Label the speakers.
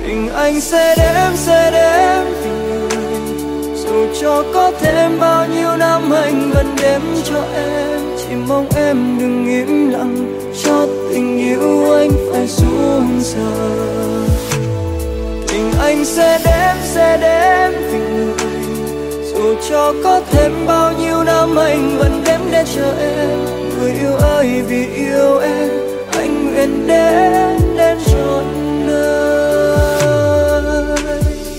Speaker 1: Tình anh sẽ đếm vì người, dù cho có thêm bao nhiêu năm anh vẫn đếm cho em. Chỉ mong em đừng im lặng cho tình yêu anh phải xuống giờ. Tình anh sẽ đếm vì người, dù cho có thêm bao nhiêu năm anh vẫn đếm để chờ em. Người yêu ơi, vì yêu